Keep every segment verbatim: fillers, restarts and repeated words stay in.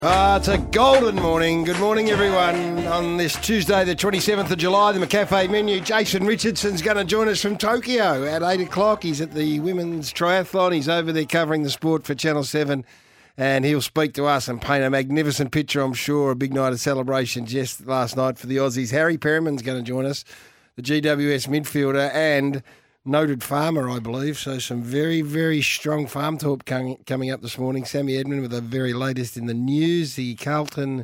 Ah, it's a golden morning. Good morning, everyone. On this Tuesday, the twenty-seventh of July, the McCafe menu, Jason Richardson's going to join us from Tokyo at eight o'clock. He's at the women's triathlon. He's over there covering the sport for Channel seven, and he'll speak to us and paint a magnificent picture, I'm sure. A big night of celebration just last night for the Aussies. Harry Perriman's going to join us, the G W S midfielder and noted farmer, I believe. So some very, very strong farm talk coming up this morning. Sammy Edmund with the very latest in the news. The Carlton,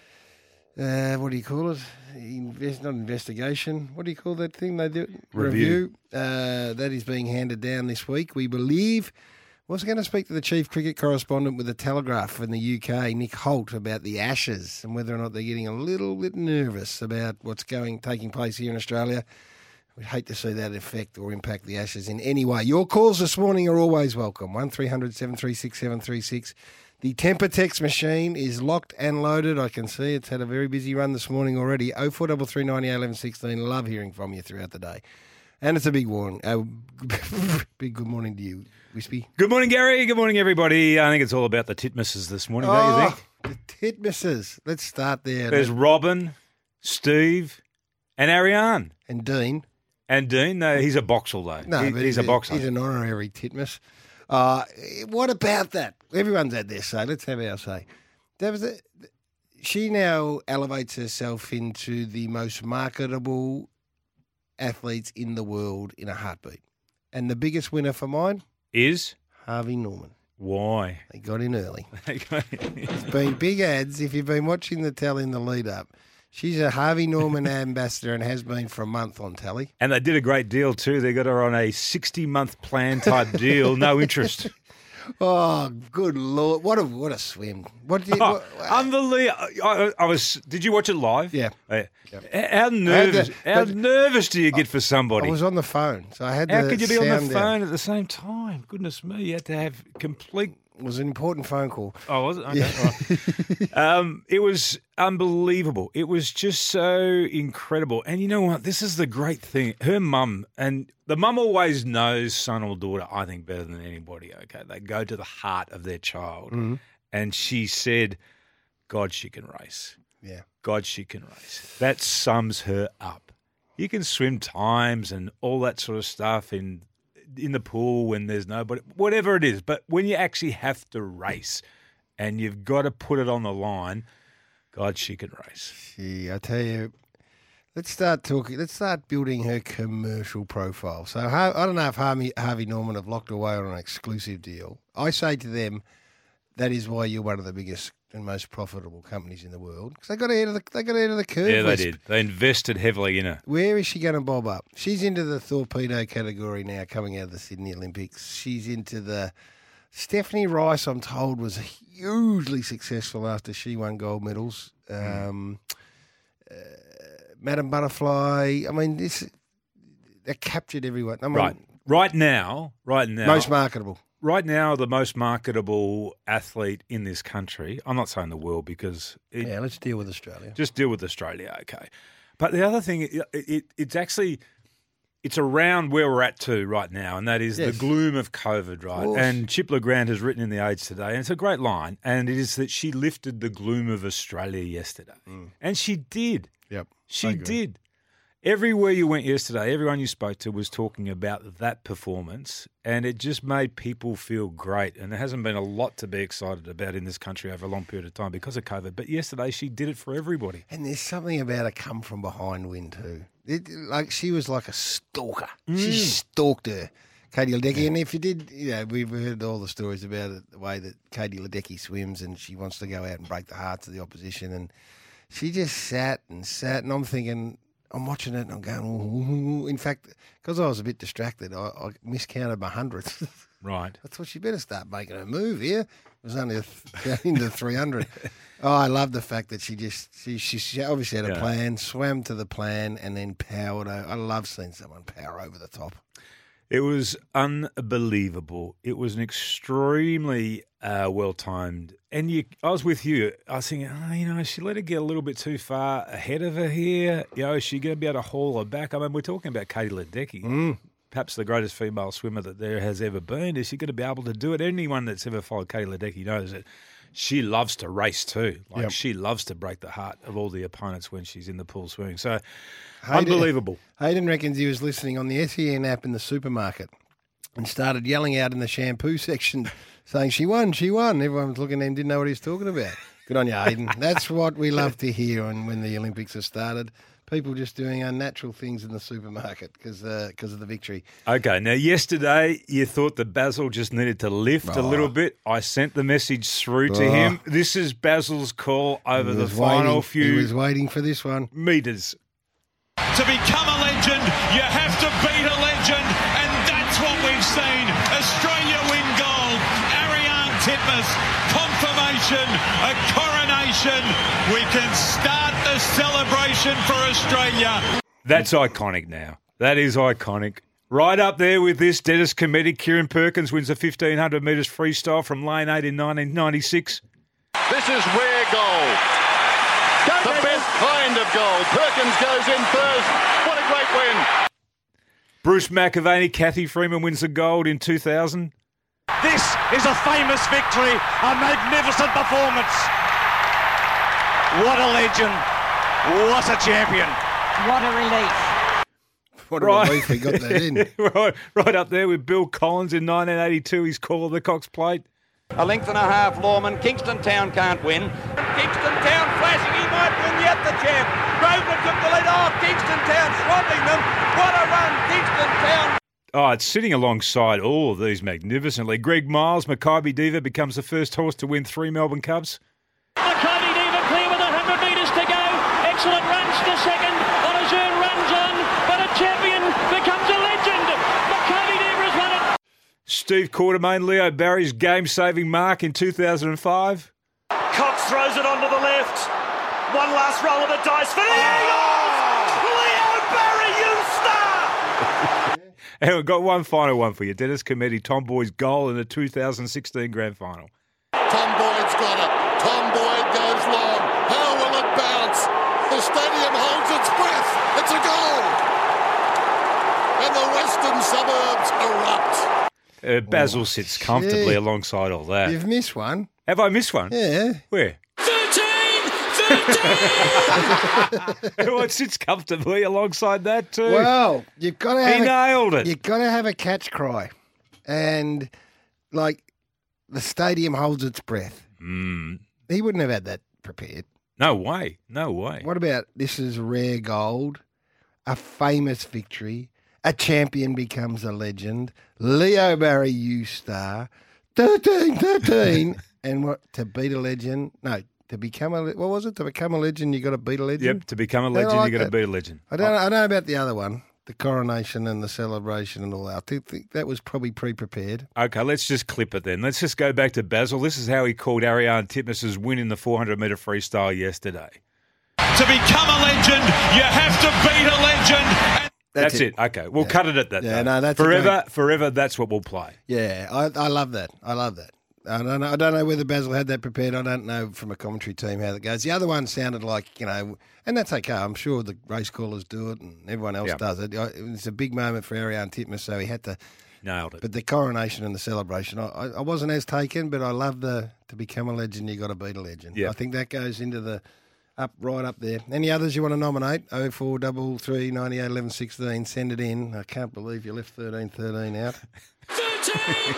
uh, what do you call it? Invest, not investigation. What do you call that thing they do? Review. Review. Uh, that is being handed down this week, we believe. We're also going to speak to the chief cricket correspondent with the Telegraph in the U K, Nick Holt, about the Ashes and whether or not they're getting a little bit nervous about what's going taking place here in Australia. We'd hate to see that affect or impact the Ashes in any way. Your calls this morning are always welcome. one three hundred seven three six seven three six. The Temper Text machine is locked and loaded. I can see it's had a very busy run this morning already. oh four three three, nine eight, one one one six. Love hearing from you throughout the day. And it's a big one. Uh, big good morning to you, Wispy. Good morning, Gary. Good morning, everybody. I think it's all about the Titmuses this morning, don't oh, you think? The Titmuses. Let's start there. There's Robin, Steve, and Ariane. And Dean. And Dean, no, he's a boxer, though. No, he, but he's, he's a boxer. He's an honorary Titmus. Uh, what about that? Everyone's had their say. Let's have our say. That was a, she now elevates herself into the most marketable athletes in the world in a heartbeat. And the biggest winner for mine Is? Harvey Norman. Why? They got in early. They got in. It's been big ads. If you've been watching the telly in the lead up, she's a Harvey Norman ambassador and has been for a month on telly. And they did a great deal too. They got her on a sixty-month plan type deal, no interest. Oh, good Lord. What a what a swim. What did you, Oh, what, unbelievable. I, I was. Did you watch it live? Yeah. Uh, Yep. How nervous? to- how but- nervous do you get for somebody? I was on the phone, so I had How the could you be on the sound down. phone at the same time? Goodness me, you had to have complete. It was an important phone call. Oh, was it? Okay, all right. um, it was unbelievable. It was just so incredible. And you know what? This is the great thing. Her mum, and the mum always knows son or daughter, I think, better than anybody, okay? They go to the heart of their child. Mm-hmm. And she said, God, she can race. Yeah. God, she can race. That sums her up. You can swim times and all that sort of stuff in in the pool when there's nobody, whatever it is. But when you actually have to race and you've got to put it on the line, God, she can race. Gee, I tell you, let's start talking. Let's start building her commercial profile. So Har- I don't know if Harvey, Harvey Norman have locked away on an exclusive deal. I say to them, that is why you're one of the biggest and most profitable companies in the world, because they got ahead of the they got ahead of the curve. Yeah, they Wisp. did. They invested heavily in her. Where is she going to bob up? She's into the torpedo category now, coming out of the Sydney Olympics. She's into the Stephanie Rice, I'm told, was hugely successful after she won gold medals. Um, uh, Madam Butterfly. I mean, this they captured everyone. I mean, Right. Right now, right now. most marketable. Right now, the most marketable athlete in this country, I'm not saying the world because it, Yeah, let's deal with Australia. just deal with Australia, okay. But the other thing, it, it, it's actually, it's around where we're at too right now, and that is Yes. the gloom of COVID, right? course. And Chip LeGrand has written in The Age today, and it's a great line, and it is that she lifted the gloom of Australia yesterday. And she did. Yep. She I agree. did. Everywhere you went yesterday, everyone you spoke to was talking about that performance, and it just made people feel great. And there hasn't been a lot to be excited about in this country over a long period of time because of COVID. But yesterday, she did it for everybody. And there's something about a come from behind win too. It, like she was like a stalker. She stalked her, Katie Ledecky. And if you did, you know, we've heard all the stories about it, the way that Katie Ledecky swims, and she wants to go out and break the hearts of the opposition. And she just sat and sat, and I'm thinking, I'm watching it and I'm going, ooh. In fact, because I was a bit distracted, I, I miscounted my hundredths. Right. I thought she better start making a move here. It was only a th- into three hundred. Oh, I love the fact that she just, she, she, she obviously had a Yeah. plan, swam to the plan, and then powered over. I love seeing someone power over the top. It was unbelievable. It was an extremely uh, well-timed. And you, I was with you. I was thinking, oh, you know, she let her get a little bit too far ahead of her here. You know, is she going to be able to haul her back? I mean, we're talking about Katie Ledecky, Mm. perhaps the greatest female swimmer that there has ever been. Is she going to be able to do it? Anyone that's ever followed Katie Ledecky knows that she loves to race too. Like Yep. she loves to break the heart of all the opponents when she's in the pool swimming. So Hayden- unbelievable. Hayden reckons he was listening on the S E N app in the supermarket and started yelling out in the shampoo section saying, she won, she won. Everyone was looking at him, didn't know what he was talking about. Good on you, Hayden. That's what we love to hear on when the Olympics are started. People just doing unnatural things in the supermarket because uh, of the victory. Okay, now yesterday you thought that Basil just needed to lift a little bit. I sent the message through to Oh. him. This is Basil's call over He the was final waiting- few He was waiting for this one. metres. To become a legend, you have to beat a legend, and that's what we've seen. Australia win gold. Ariane Titmus, confirmation, a coronation. We can start the celebration for Australia. That's iconic now. That is iconic. Right up there with this, Dennis Cometti, Kieran Perkins wins the fifteen hundred metres freestyle from lane eight in nineteen ninety-six. This is rare gold. The best kind of gold. Perkins goes in first. What a great win. Bruce McAvaney, Kathy Freeman wins the gold in two thousand. This is a famous victory, a magnificent performance. What a legend. What a champion. What a relief. What a Right. relief we got that in. right, right up there with Bill Collins in nineteen eighty-two, his call of the Cox Plate. A length and a half, Lawman. Kingston Town can't win. Kingston Town flashing, he might win yet, the champ. Grosvenor took the lead off. Kingston Town swamping them. What a run, Kingston Town. Oh, it's sitting alongside all of these magnificently. Greg Miles, Maccabi Diva, becomes the first horse to win three Melbourne Cups. Maccabi Diva clear with one hundred metres to go. Excellent runs to second. Onazurn runs on, but a champion becomes a legend. Maccabi Diva has won it. Steve Quartermain, Leo Barry's game-saving mark in two thousand five. Cox throws it onto the left. One last roll of the dice for the Eagles. Leo Barry, you star. And we've got one final one for you. Dennis Cometti, Tom Boyd's goal in the two thousand sixteen grand final. Tom Boyd's got it. Tom Boyd goes long. How will it bounce? The stadium holds its breath. It's a goal. And the western suburbs erupt. Uh, Basil sits comfortably gee. alongside all that. You've missed one. Have I missed one? Yeah. Where? thirteen! thirteen! Well, it sits comfortably alongside that too. Well, you've got to have he a, nailed it. You've got to have a catch cry, and like the stadium holds its breath. Mm, He wouldn't have had that prepared. no way. No way. What about this is rare gold, a famous victory, a champion becomes a legend, Leo Barry U star, thirteen, thirteen, and what to beat a legend? No, to become a le- what was it? To become a legend, you got to beat a legend. Yep, to become a Yeah, I legend, like you got to that. be a legend. I don't. I don't know about the other one, the coronation and the celebration and all that. I think, think that was probably pre-prepared. Okay, let's just clip it then. Let's just go back to Basil. This is how he called Ariane Titmus's win in the four hundred metre freestyle yesterday. To become a legend, you have to beat a legend. That's, it. Okay, we'll Yeah. cut it at that. Yeah, though. no, that's a forever. great- Forever. That's what we'll play. Yeah, I, I love that. I love that. I don't know. I don't know whether Basil had that prepared. I don't know from a commentary team how that goes. The other one sounded like, you know, and that's okay. I'm sure the race callers do it and everyone else Yeah. does it. I- It was a big moment for Ariane Titmus, so he had to. Nailed it. But the coronation and the celebration, I, I I wasn't as taken, but I love the to become a legend. You got to beat a legend. Yeah. I think that goes into the up right up there. Any others you want to nominate? Oh four double three ninety eight eleven sixteen. Send it in. I can't believe you left thirteen thirteen out. thirteen!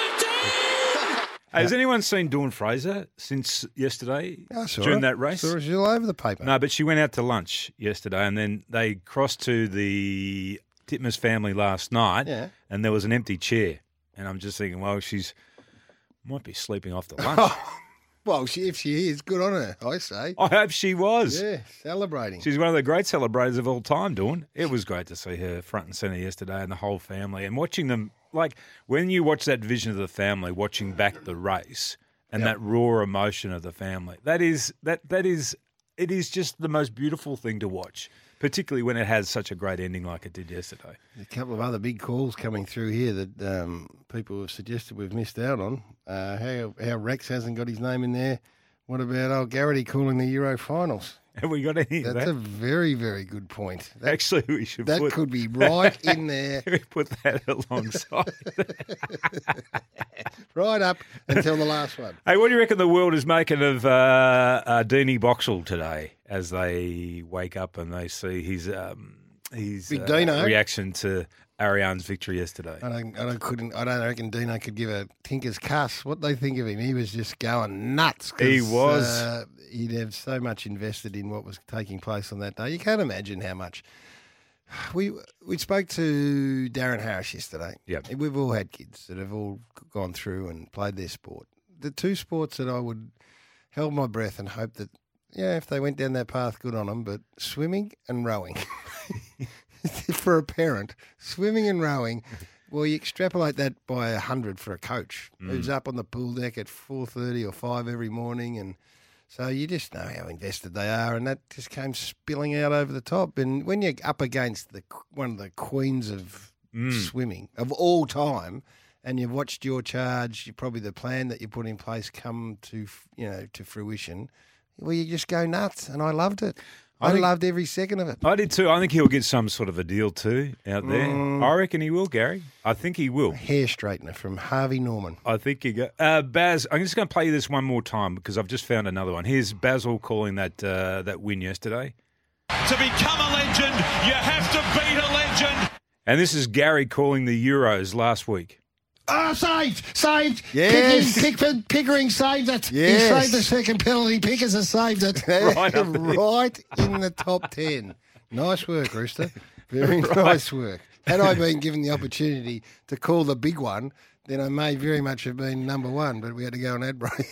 thirteen! Hey, has anyone seen Dawn Fraser since yesterday I saw during her. that race? Saw her. She's all over the paper. No, but she went out to lunch yesterday, and then they crossed to the Titmus family last night, Yeah. and there was an empty chair. And I'm just thinking, well, she's might be sleeping off the lunch. Well, she, if she is, good on her, I say. I hope she was. Yeah, celebrating. She's one of the great celebrators of all time, Dawn. It was great to see her front and centre yesterday and the whole family. And watching them, like, when you watch that vision of the family, watching back the race and Yep. that raw emotion of the family, that is, that that is, it is just the most beautiful thing to watch, particularly when it has such a great ending like it did yesterday. A couple of other big calls coming through here that um, people have suggested we've missed out on. Uh, how how Rex hasn't got his name in there. What about old Garrity calling the Euro finals? Have we got any of That's that? a very, very good point. That, Actually, we should that put, could be right in there. we put that alongside. right up until the last one. Hey, what do you reckon the world is making of uh, uh, Deanie Boxall today as they wake up and they see his um, his Big uh, Dino. reaction to Ariane's victory yesterday? I don't, I don't, couldn't, I don't reckon Dino could give a tinker's cuss. What they think of him, he was just going nuts. 'Cause, He was. Uh, he'd have so much invested in what was taking place on that day. You can't imagine how much. We we spoke to Darren Harris yesterday. Yep. We've all had kids that have all gone through and played their sport. The two sports that I would held my breath and hope that, yeah, if they went down that path, good on them, but swimming and rowing. For a parent, swimming and rowing, well, you extrapolate that by a hundred for a coach Mm. who's up on the pool deck at four thirty or five every morning, and so you just know how invested they are, and that just came spilling out over the top. And when you're up against the one of the queens of Mm. swimming of all time, and you've watched your charge, you probably the plan that you put in place come to you know to fruition, well, you just go nuts, and I loved it. I I, think- loved every second of it. I did too. I think he'll get some sort of a deal too out there. Mm. I reckon he will, Gary. I think he will. Hair straightener from Harvey Norman. I think he got uh, Baz. I'm just going to play you this one more time because I've just found another one. Here's Basil calling that uh, that win yesterday, To become a legend, you have to beat a legend. and this is Gary calling the Euros last week. Oh, saved! Saved! Yes. Pickering, Pick, Pickering saved it. Yes. He saved the second penalty. Pickers has saved it. Right up there. Right in the top ten. Nice work, Rooster. Very nice work. Had I been given the opportunity to call the big one, then I may very much have been number one, but we had to go on ad break.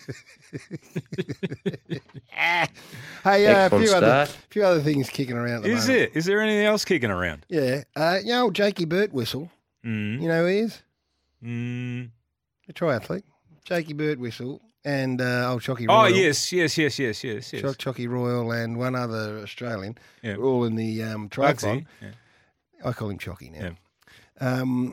Hey, uh, a few other, few other things kicking around at the Is moment. it? Is there anything else kicking around? Yeah. Uh, you know, old Jakey Birtwhistle. Mm. You know who he is? Mm. A triathlete. Jakey Birtwhistle and uh, old Chocky Oh Royal. yes, yes, yes, yes, yes, yes. Chock Chocky Royal and one other Australian. Yeah. All in the um, triathlon. Bugsy. Yeah. I call him Chocky now. Um,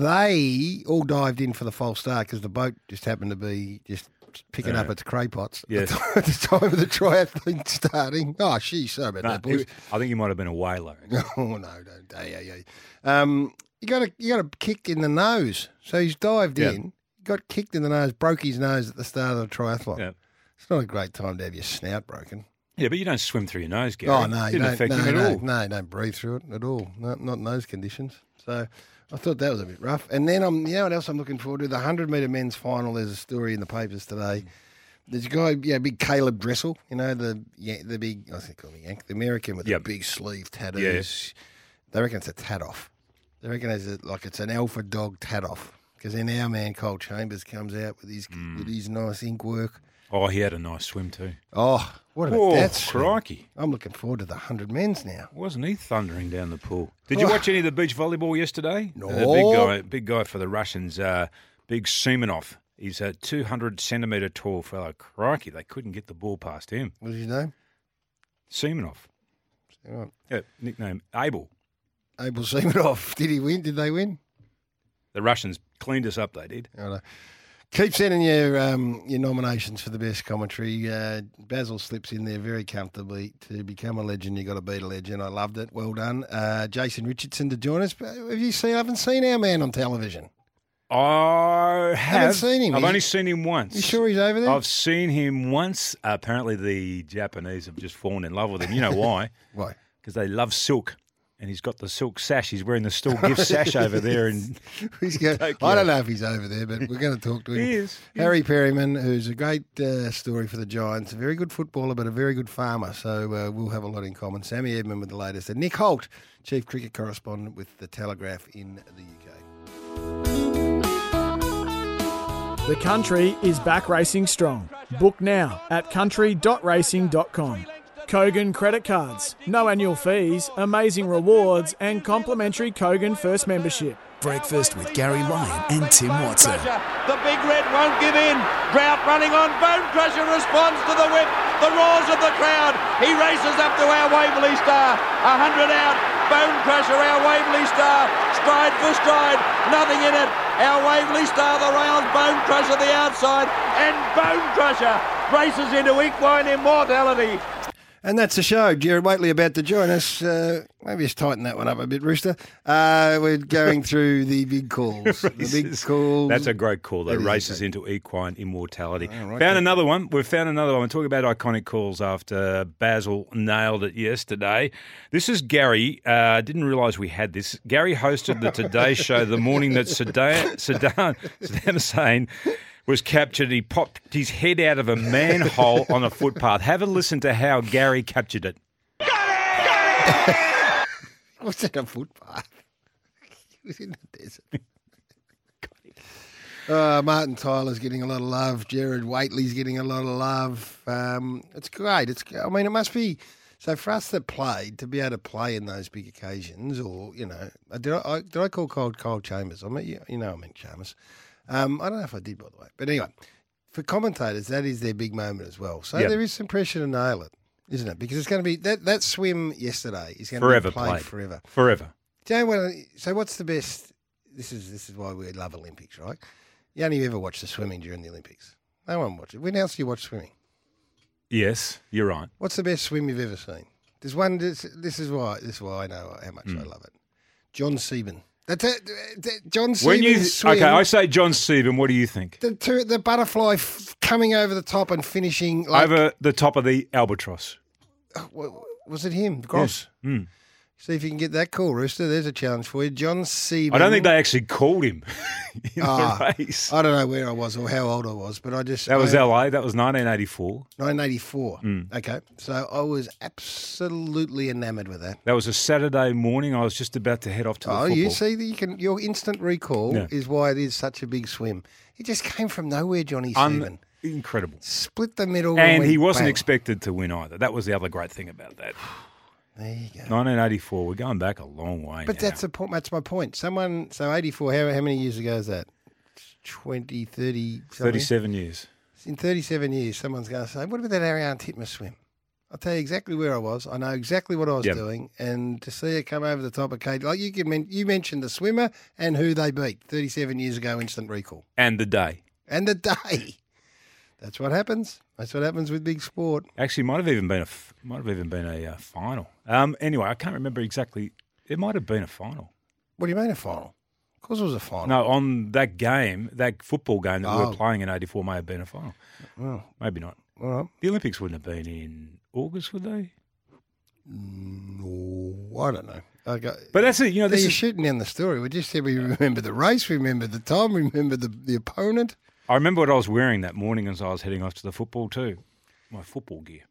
they all dived in for the false start because the boat just happened to be just picking Yeah. up its craypots Yes. at the time of the triathlon starting. Oh, sheesh, sorry about No, that, boys. he- I think he might have been a whaler. Oh no, don't. Yeah, yeah, yeah. Um, you got a you got a kick in the nose. So he's dived Yeah. in, got kicked in the nose, broke his nose at the start of the triathlon. Yeah. It's not a great time to have your snout broken. Yeah, but you don't swim through your nose, Gary. Oh no, you Didn't don't, affect no, him at no, all. no, don't breathe through it at all. Not not in those conditions. So I thought that was a bit rough. And then I'm, you know what else I'm looking forward to? The hundred metre men's final. There's a story in the papers today. There's a guy, yeah, big Caleb Dressel. You know the yeah, the big, I think call me Yank, the American with Yep. the big sleeve tattoos. They reckon it's a tat off. They reckon it's a, like it's an alpha dog tat off. Because then our man Cole Chambers comes out with his with his nice ink work. Oh, he had a nice swim too. Oh, what about Oh, that? swim? crikey. I'm looking forward to the hundred men's now. Wasn't he thundering down the pool? Did you Oh. watch any of the beach volleyball yesterday? No. The big guy, big guy for the Russians, uh, big Semenov. He's a two hundred centimetre tall fellow. Crikey, they couldn't get the ball past him. What's his name? Semenov. Right. Yeah, nickname Abel. Abel Semenov. Did he win? Did they win? The Russians cleaned us up, they did. Righto. Keep sending your um, your nominations for the best commentary. Uh, Basil slips in there very comfortably. To become a legend, you got to beat a legend. I loved it. Well done, uh, Jason Richardson to join us. Have you seen? I haven't seen our man on television. I have. Haven't seen him. I've He's- only seen him once. You sure he's over there? I've seen him once. Apparently, the Japanese have just fallen in love with him. You know why? Why? Because they love silk. And he's got the silk sash. He's wearing the still gift sash over there. And He's go- I don't know if he's over there, but we're going to talk to him. He is. He Harry Perryman, who's a great uh, story for the Giants, a very good footballer, but a very good farmer. So uh, we'll have a lot in common. Sammy Edmund with the latest. And Nick Holt, chief cricket correspondent with the Telegraph in the U K. The country is back racing strong. Book now at country dot racing dot com. Kogan credit cards, no annual fees, amazing rewards, and complimentary Kogan First membership. Breakfast with Gary Lyon and Tim Watson. The big red won't give in. Drought running on. Bone Crusher responds to the whip. The roars of the crowd. He races up to our Waverley Star. A hundred out. Bone Crusher, our Waverley Star. Stride for stride. Nothing in it. Our Waverley Star, the rails. Bone Crusher, the outside. And Bone Crusher races into equine immortality. And that's the show. Jared Waitley about to join us. Uh, maybe just tighten that one up a bit, Rooster. Uh, we're going through the big calls. The big calls. That's a great call, though. That Races into equine immortality. Oh, right. Found another one. We've found another one. We're talking about iconic calls after Basil nailed it yesterday. This is Gary. I uh, didn't realise we had this. Gary hosted the Today Show the morning that Saddam, Saddam, Saddam Hussein was captured. He popped his head out of a manhole on a footpath. Have a listen to how Gary captured it. What's that, a footpath? He was in the desert. uh, Martin Tyler's getting a lot of love. Jared Waitley's getting a lot of love. Um, it's great. It's. I mean, it must be... So for us that played, to be able to play in those big occasions, or, you know... Did I, I, did I call Kyle, Kyle Chambers? I mean, you, you know I meant Chambers. Um, I don't know if I did, by the way. But anyway, for commentators, that is their big moment as well. So Yep. there is some pressure to nail it, isn't it? Because it's going to be, that, that swim yesterday is going Forever to be played, played. forever. Forever. Do you know what, so what's the best, this is this is why we love Olympics, right? You only ever watch the swimming during the Olympics. No one watches it. When else do you watch swimming? Yes, you're right. What's the best swim you've ever seen? There's one, this, this is why This is why I know how much Mm. I love it. John Seaman. That's it. John When you Seaman's swim. Okay, I say John Stephen, what do you think? The, two, the butterfly f- coming over the top and finishing like, Over the top of the albatross. w- was it him? Gross. Yes. Mm. See if you can get that call, Rooster. There's a challenge for you. John Seaman. I don't think they actually called him in Ah, the race. I don't know where I was or how old I was, but I just... That was I, L A. That was nineteen eighty-four. nineteen eighty-four. Mm. Okay. So I was absolutely enamoured with that. That was a Saturday morning. I was just about to head off to the Oh, football. you see, that you can. Your instant recall Yeah. is why it is such a big swim. He just came from nowhere, Johnny Un- Seaman. Incredible. Split the middle. And went he wasn't bang. expected to win either. That was the other great thing about that. There you go. nineteen eighty-four. We're going back a long way But now. that's the point. That's my point. Someone, so eighty-four, how, how many years ago is that? twenty, thirty, something? thirty-seven years. In thirty-seven years, someone's going to say, what about that Ariane Titmus swim? I'll tell you exactly where I was. I know exactly what I was Yep. doing. And to see it come over the top of Kate, like you, can men- you mentioned the swimmer and who they beat thirty-seven years ago, instant recall. And the day. And the day. That's what happens. That's what happens with big sport. Actually, might have even been a f- might have even been a uh, final. Um, anyway, I can't remember exactly. It might have been a final. What do you mean a final? Of course it was a final. No, on that game, that football game that we Oh. were playing in eighty-four may have been a final. Oh, Maybe not. all right. The Olympics wouldn't have been in August, would they? No, I don't know. I got, But that's it. You know, They're this is, shooting down the story. We just said we remember the race, we remember the time, we remember the, the opponent. I remember what I was wearing that morning as I was heading off to the football too. My football gear.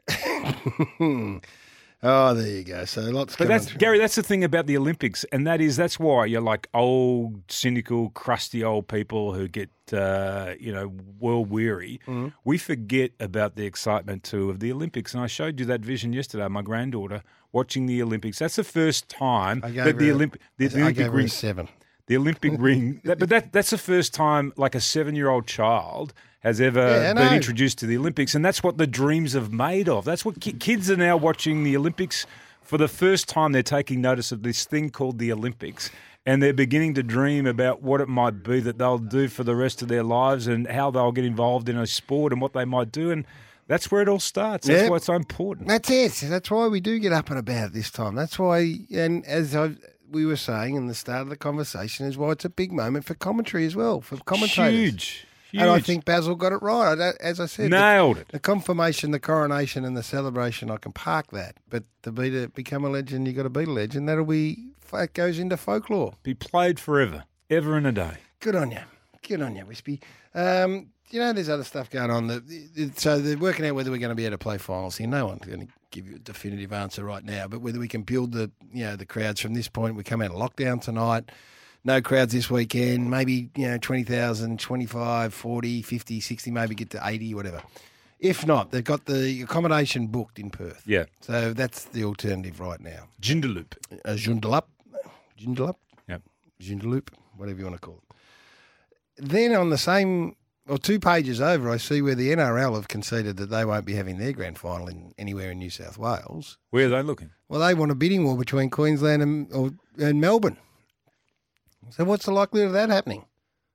Oh, there you go. So lots But coming that's through. Gary. That's the thing about the Olympics, and that is that's why you're like old, cynical, crusty old people who get uh, you know world weary. Mm-hmm. We forget about the excitement too of the Olympics, and I showed you that vision yesterday. My granddaughter watching the Olympics. That's the first time I gave that the her a- Olympic the, the I Olympic gave her a ring. seven. The Olympic ring, that, but that that's the first time like a seven-year-old child has ever Yeah, I been know. introduced to the Olympics, and that's what the dreams are made of. That's what ki- kids are now watching the Olympics for the first time. They're taking notice of this thing called the Olympics, and they're beginning to dream about what it might be that they'll do for the rest of their lives and how they'll get involved in a sport and what they might do, and that's where it all starts. That's Yeah. why it's so important. That's it. That's why we do get up and about this time. That's why, and as I we were saying in the start of the conversation, is why it's a big moment for commentary as well, for commentators. Huge, huge. And I think Basil got it right. I don't, as I said, Nailed the, it. The confirmation, the coronation, and the celebration, I can park that. But to be to become a legend, you got to be a legend. That'll be it goes into folklore. Be played forever, ever and a day. Good on you. Good on you, Wispy. Um, you know, there's other stuff going on. That, so they're working out whether we're going to be able to play finals here. No one's going to give you a definitive answer right now, but whether we can build the you know the crowds from this point. We come out of lockdown tonight. No crowds this weekend. Maybe, you know, twenty thousand, twenty-five, forty, fifty, sixty, maybe get to eighty, whatever. If not, they've got the accommodation booked in Perth. Yeah. So that's the alternative right now. Joondalup. Uh, Joondalup. Joondalup. Yep. Joondalup, whatever you want to call it. Then on the same, or two pages over, I see where the N R L have conceded that they won't be having their grand final in anywhere in New South Wales. Where are they looking? Well, they want a bidding war between Queensland and, or, and Melbourne. So what's the likelihood of that happening?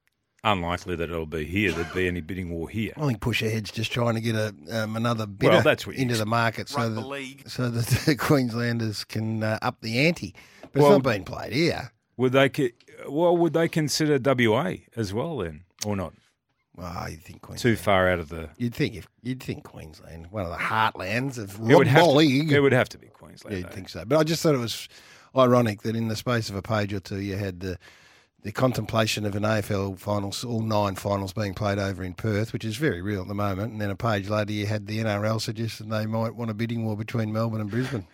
unlikely that it'll be here. There'd be any bidding war here. I think push ahead's just trying to get a um, another bidder Well, that's what you into the expect. market so Rugby that, league. so that the Queenslanders can uh, up the ante. But Well- it's not being played here. Would they? co- Well, would they consider W A as well then, or not? Well, you think Queensland? Too far out of the. You'd think if you'd think Queensland, one of the heartlands of It would, have rugby to, league. it would have to be Queensland. Yeah, you'd though. think so. But I just thought it was ironic that in the space of a page or two, you had the the contemplation of an A F L finals, all nine finals being played over in Perth, which is very real at the moment. And then a page later, you had the N R L suggesting they might want a bidding war between Melbourne and Brisbane.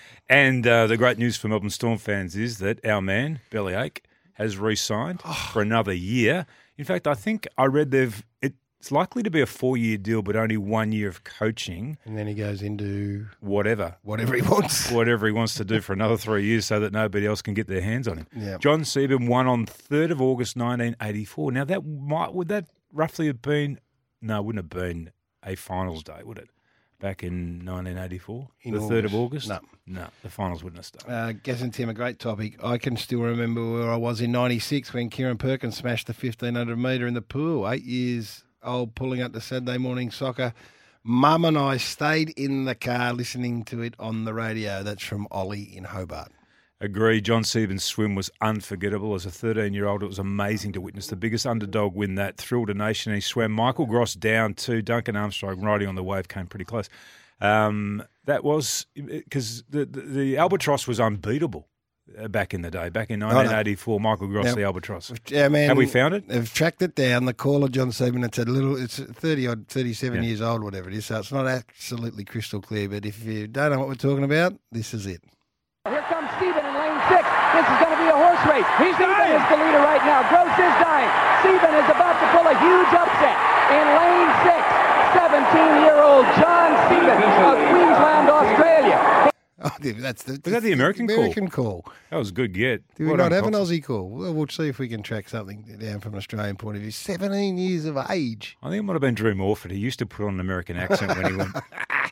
And uh, the great news for Melbourne Storm fans is that our man Bellyache has re-signed Oh. for another year. In fact, I think I read they've. It's likely to be a four-year deal, but only one year of coaching. And then he goes into Whatever. whatever he wants. Whatever he wants to do for another three years so that nobody else can get their hands on him. Yeah. John Seaborn won on third of August nineteen eighty-four. Now, that might would that roughly have been – no, it wouldn't have been a finals day, would it, back in nineteen eighty-four? In the third of August? August? No. No, the finals wouldn't have started. Uh, Gaz and Tim, a great topic. I can still remember where I was in ninety-six when Kieran Perkins smashed the fifteen hundred metre in the pool. Eight years old, pulling up to Saturday morning soccer. Mum and I stayed in the car listening to it on the radio. That's from Ollie in Hobart. Agree. John Seaborn's swim was unforgettable. As a thirteen-year-old, it was amazing to witness the biggest underdog win that. Thrilled a nation. He swam Michael Gross down to Duncan Armstrong riding on the wave, came pretty close. Um, that was because the, the, the Albatross was unbeatable uh, back in the day. Back in nineteen eighty-four, Michael Gross, Now, the Albatross. Yeah, man. Have we found it? They've tracked it down. The caller, John Seaborn, it's a little, it's thirty odd, thirty-seven Yeah. years old, whatever it is. So it's not absolutely crystal clear. But if you don't know what we're talking about, this is it. Here comes Stephen in lane six. This is going to be a horse race. He's Stephen is the leader right now. Gross is dying. Stephen is about to pull a huge upset in lane six. seventeen-year-old John Stephen of Queensland, Australia. Oh, that's the, Was that the American call? American call. That was a good get. Do we Well not done, have an Cox. Aussie call? Well, we'll see if we can track something down from an Australian point of view. seventeen years of age. I think it might have been Drew Morford. He used to put on an American accent when he went.